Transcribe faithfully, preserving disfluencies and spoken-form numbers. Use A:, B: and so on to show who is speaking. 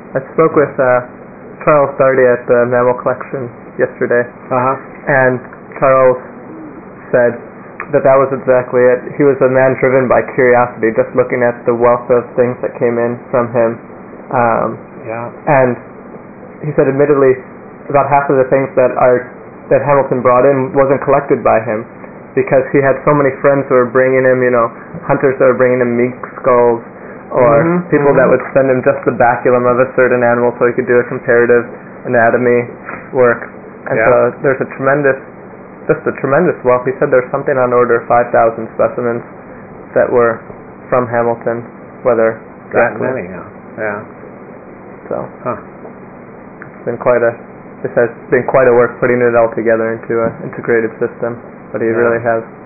A: I spoke with uh, Charles Darty at the Mammal Collection yesterday,
B: Uh-huh.
A: and Charles said that that was exactly it. He was a man driven by curiosity, just looking at the wealth of things that came in from him. Um,
B: Yeah.
A: and he said, admittedly, about half of the things that are that Hamilton brought in wasn't collected by him, because he had so many friends who were bringing him, you know, hunters that were bringing him mink skulls, or
B: Mhm,
A: people
B: mhm.
A: that would send him just the baculum of a certain animal so he could do a comparative anatomy work. And
B: Yeah.
A: so there's a tremendous, just a tremendous wealth. He said there's something on order of five thousand specimens that were from Hamilton, whether
B: That
A: directly.
B: many, yeah. Yeah.
A: So
B: Huh.
A: it's been quite a, this has been quite a work putting it all together into an integrated system, but he
B: Yeah.
A: really has